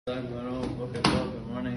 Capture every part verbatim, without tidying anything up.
Good morning.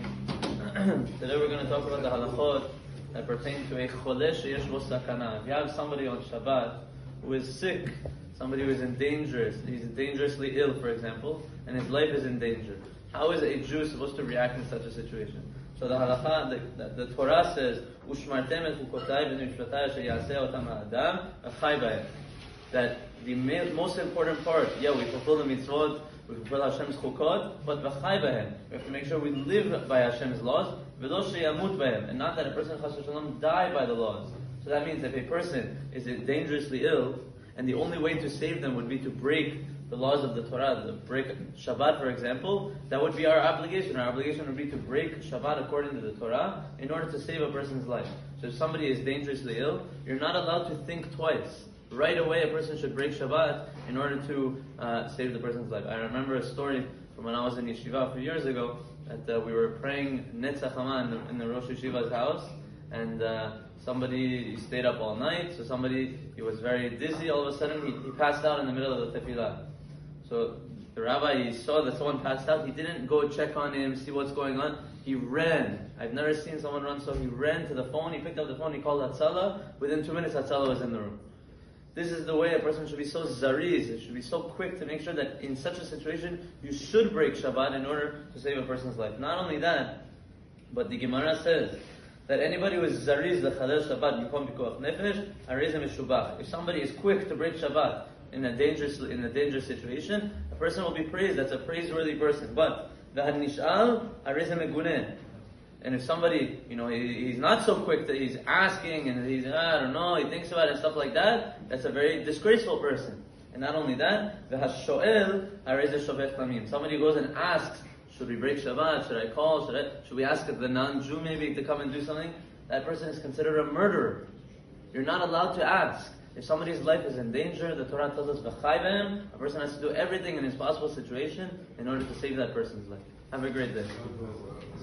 Today we're going to talk about the halachot that pertain to a choleh sheyesh bo sakana. If you have somebody on Shabbat who is sick, somebody who is in danger, he's dangerously ill, for example, and his life is in danger, how is a Jew supposed to react in such a situation? So the halacha, the, the, the Torah says, "Ushmartem et chukotai v'mishpatai sheyaseh otam ha'adam v'chai b'hem." That the most important part, yeah, we fulfill the mitzvot, we fulfill Hashem's chukot, but v'chai b'hem. We have to make sure we live by Hashem's laws, v'lo sheyamut b'hem, and not that a person chas v'shalom die by the laws. So that means if a person is dangerously ill, and the only way to save them would be to break the laws of the Torah, to break Shabbat, for example, that would be our obligation. Our obligation would be to break Shabbat according to the Torah in order to save a person's life. So if somebody is dangerously ill, you're not allowed to think twice. Right away, a person should break Shabbat in order to uh, save the person's life. I remember a story from when I was in yeshiva a few years ago, that uh, we were praying Netzach Hama in the, in the Rosh Yeshiva's house, and uh, somebody stayed up all night, so somebody, he was very dizzy, all of a sudden he, he passed out in the middle of the tefillah. So the rabbi, he saw that someone passed out, he didn't go check on him, see what's going on, he ran. I've never seen someone run, so he ran to the phone, he picked up the phone, he called Hatzalah. Within two minutes Hatzalah was in the room. This is the way a person should be so zariz, it should be so quick to make sure that in such a situation, you should break Shabbat in order to save a person's life. Not only that, but the Gemara says that anybody who is zariz, the chalel Shabbat, yikom b'koach nefesh, harizim mishubach. If somebody is quick to break Shabbat in a dangerous, in a dangerous situation, a person will be praised. That's a praiseworthy person. But v'had nish'al, harizim meguneh. And if somebody, you know, he, he's not so quick that he's asking and he's, ah, I don't know, he thinks about it and stuff like that, that's a very disgraceful person. And not only that, v'hasho'el harezeh shovech tamim. Somebody goes and asks, should we break Shabbat? Should I call? Should I? Should we ask the non-Jew maybe to come and do something? That person is considered a murderer. You're not allowed to ask. If somebody's life is in danger, the Torah tells us, v'chai b'hem, a person has to do everything in his possible situation in order to save that person's life. Have a great day.